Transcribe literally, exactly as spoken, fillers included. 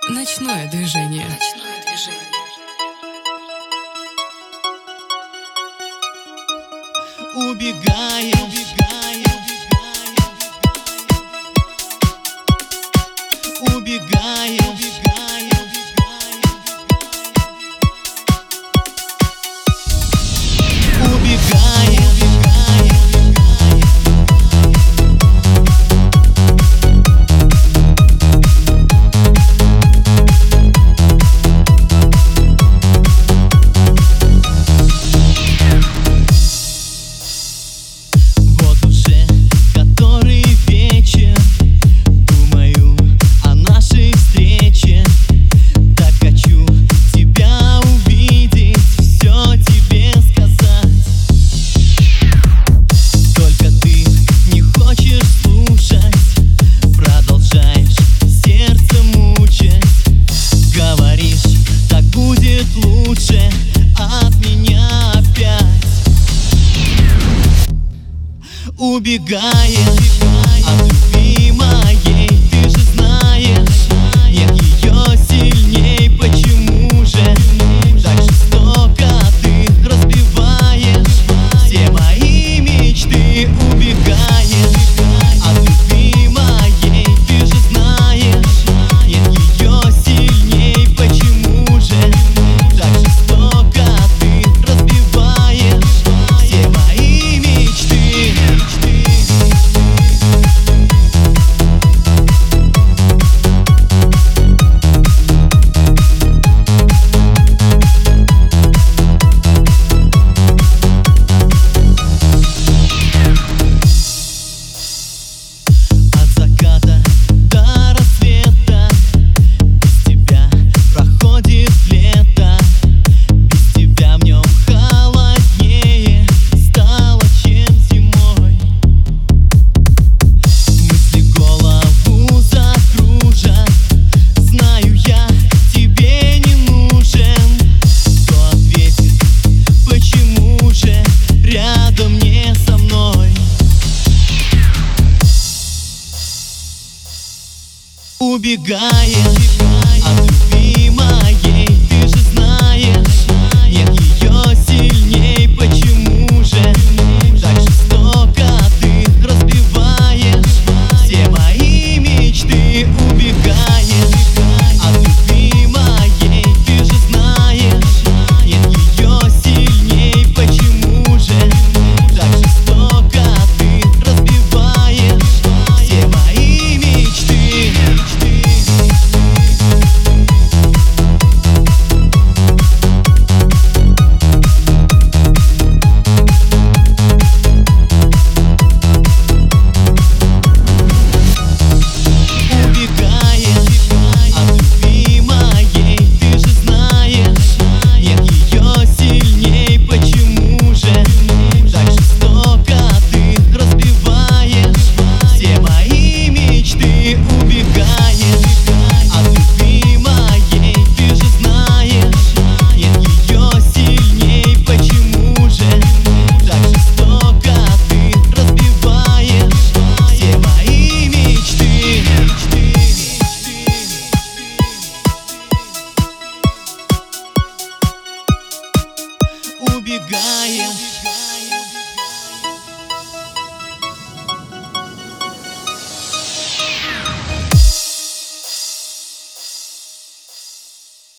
Ночное движение. Ночное движение. Убегаем, убегаем, убегаем, убегаем, убегаем, убегаем, вот уже который вечер, думаю о нашей встрече. Так хочу тебя увидеть, все тебе сказать. Только ты не хочешь слушать, продолжаешь сердце мучать. Говоришь, так будет лучше от меня опять. Убегаем от любви моей, ты же знаешь, нет ее сильней. Почему же так жестоко ты разбиваешь все мои мечты? Убегаем от любви моей, ты же знаешь, нет ее сильней. Почему же так жестоко ты разбиваешь все мои мечты? От заката до рассвета без тебя проходит лето. Без тебя в нем холоднее стало, чем зимой. Мысли голову закружат, знаю я, тебе не нужен. Кто ответит, почему же рядом не со мной? Убегаем.